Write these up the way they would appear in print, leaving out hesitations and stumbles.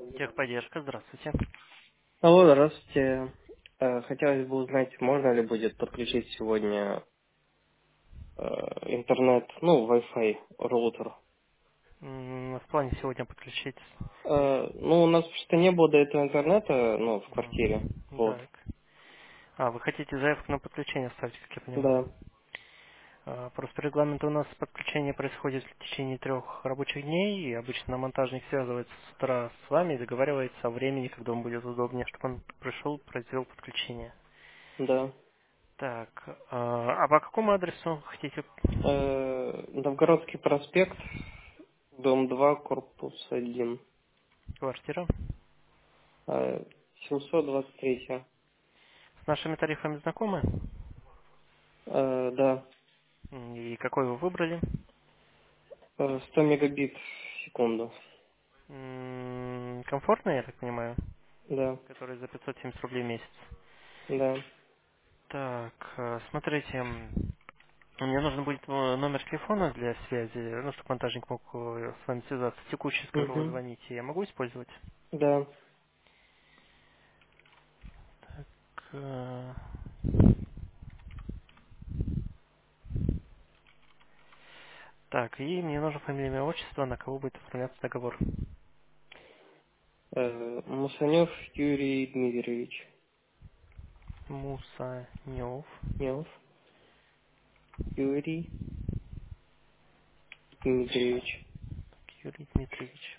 Техподдержка, здравствуйте. Алло, здравствуйте. Хотелось бы узнать, можно ли будет подключить сегодня интернет, ну, Wi-Fi роутер. В плане сегодня подключить. Ну, у нас просто не было до этого интернета, ну, в квартире. Мгм. Вот. Так. Вы хотите заявку на подключение ставить, как я понимаю? Да, Просто регламент у нас подключение происходит в течение 3 рабочих дней, и обычно монтажник связывается с утра с вами и договаривается о времени, когда вам будет удобнее, чтобы он пришел, произвел подключение. да. Так, по какому адресу хотите Новгородский проспект, дом 2, корпус 1. квартиру? 723. С нашими тарифами знакомы? Да. И какой вы выбрали? 100 мегабит в секунду. Комфортный, я так понимаю, Да, который за 570 рублей в месяц. да. Так, смотрите, мне нужно будет номер телефона для связи, ну, чтобы монтажник мог с вами связаться, текущий, с которого вы Угу. звоните. Я могу использовать? Да. Э, Так, и мне нужно фамилия, имя, отчество, на кого будет оформляться договор. Мусанев Юрий Дмитриевич. Мусанев Нев Юрий Дмитриевич. Юрий Дмитриевич.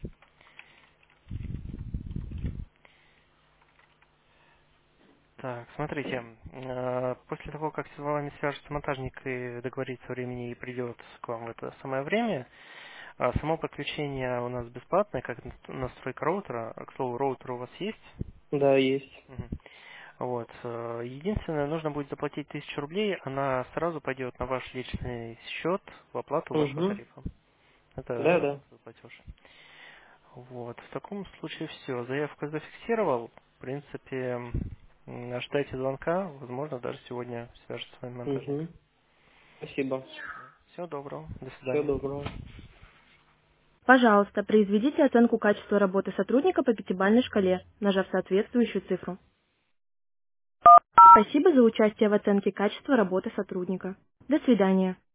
Так, смотрите, после того, как с вами свяжется монтажник и договорится о времени и придет к вам в это самое время, само подключение у нас бесплатное, как настройка роутера. К слову, роутер у вас есть? Да, есть. Мгм. Вот. Единственное, нужно будет заплатить 1000 рублей, она сразу пойдет на ваш личный счет в оплату вашего Угу. тарифа. Это Да, да. авансовый платеж. Вот. В таком случае все. Заявку зафиксировал. В принципе, ожидайте звонка. Возможно, даже сегодня свяжется с вами монтажник. Угу. Спасибо. Всего доброго. До Всего свидания. доброго. Пожалуйста, произведите оценку качества работы сотрудника по пятибалльной шкале, нажав соответствующую цифру. Спасибо за участие в оценке качества работы сотрудника. До свидания.